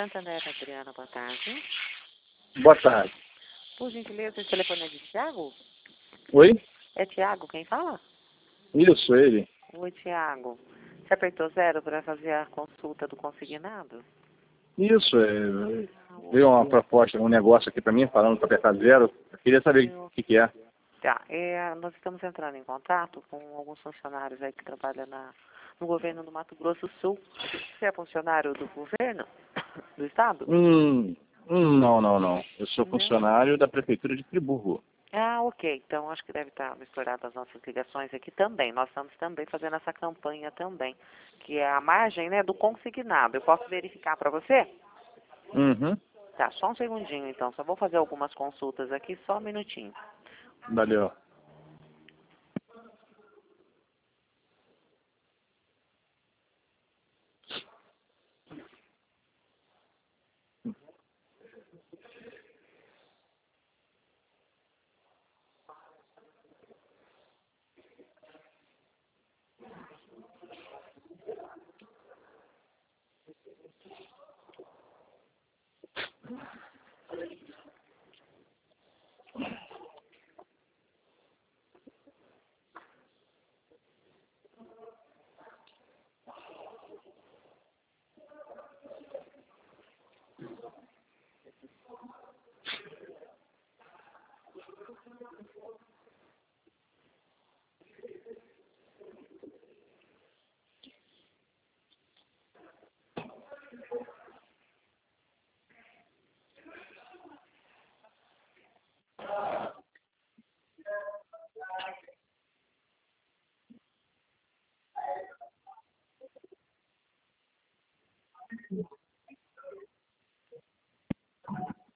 Santander, Adriana, boa tarde. Boa tarde. Por gentileza, esse telefone é de Tiago? Oi? É Tiago quem fala? Isso, ele. Oi, Tiago. Você apertou 0 para fazer a consulta do consignado? Isso, veio uma proposta, um negócio aqui para mim, falando para apertar 0. Eu queria saber o que é. Tá, nós estamos entrando em contato com alguns funcionários aí que trabalham no governo do Mato Grosso do Sul. Você é funcionário do governo? Do estado? Não. Eu sou Não? funcionário da Prefeitura de Friburgo. Ah, ok. Então acho que deve estar misturado as nossas ligações aqui também. Nós estamos também fazendo essa campanha também, que é a margem, né, do consignado. Eu posso verificar para você? Uhum. Tá, só um segundinho então. Só vou fazer algumas consultas aqui, só um minutinho. Valeu.